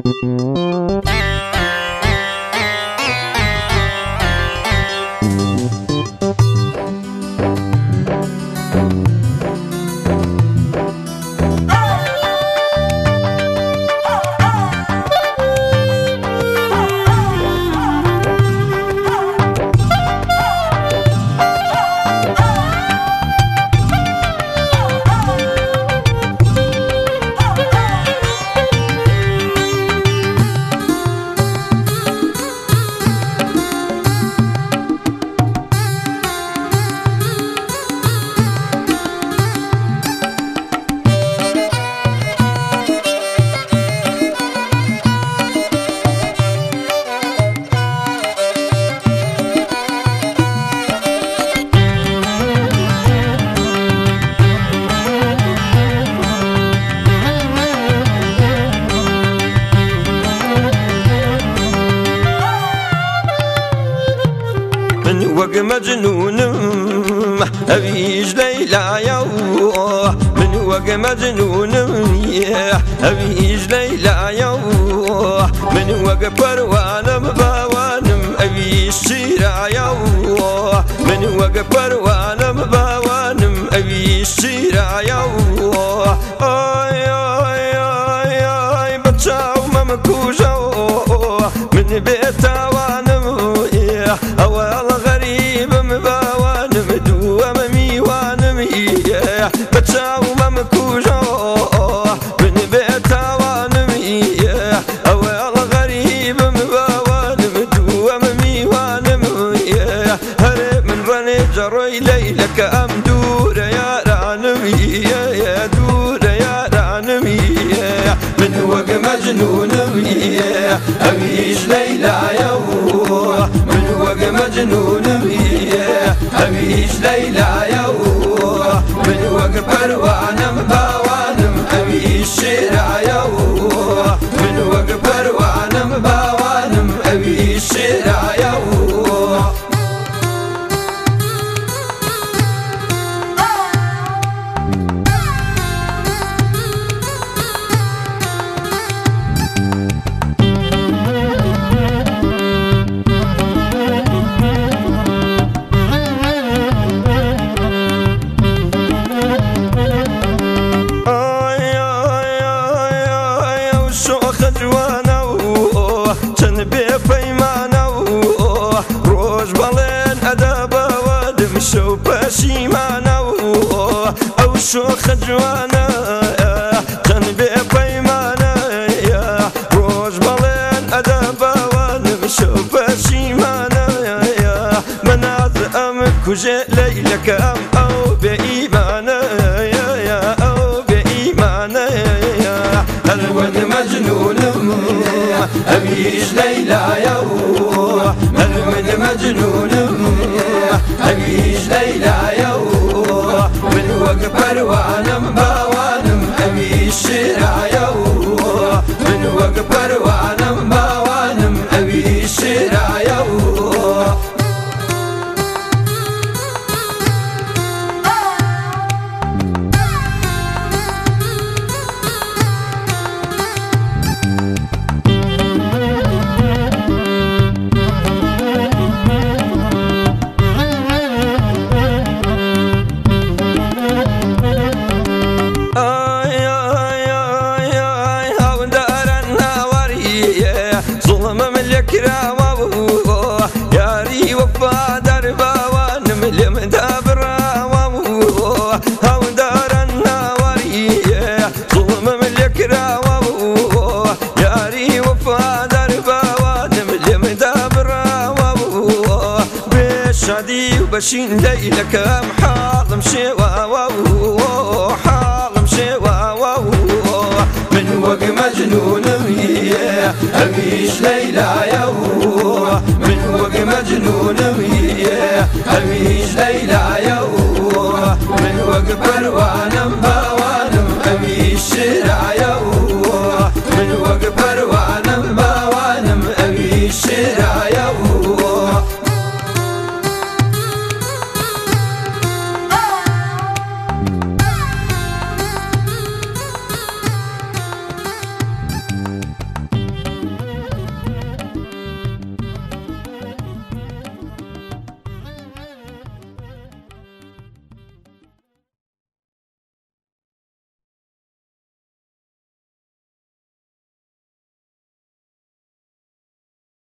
وق مجنون أبيج ليلى يوه من وق مجنون أبيج ليلى يوه من وق بروانم باوانم أبيج شيرا يوه من وق بروانم باوانم أبيج شيرا يوه آي آي آي آي بتشاو ممكوجو من بيتا وانم أول غريب مباوانم دوام ميوانم بتشاو ممكوجو من بيتا وانم أول غريب مباوانم دوام ميوانم هرب من بني جروي ليلك أم دور يا رانمي يا دور يا رانمي من وق مجنون أبيج ليلى يوه من وق مجنون أبيج ليلى يوه من وق بروانم باوانم أبيج شيرا يوه من وق بروانم باوانم أبيج شيرا يوه شو بشيمانا أو شو خجوانا جنبي بيمانا يا روج بالين أدابا ونمشو بشيمانا يا مناظ أمك وجي ليلك أم أو بإيمانا يا أو بإيمانا يا الود مجنون أبيج ليلى يوه الود مجنون أبيج ليلى يوه من وق بروانم باوانم أبيج شيرا يوه من وق بروانم باوانم أبيج شيرا يوه ياري وفا دربا ونملم دابرا ومو هاو دار النواري ظلم ملكرا ومو ياري وفا دربا ونملم دابرا ومو بشادي وبشين ليلك ام حالم شوا ومو حالم شوا ومو من وق مجنون أبيج ليلى يوه من وق مجنون أبيج ليلى يوه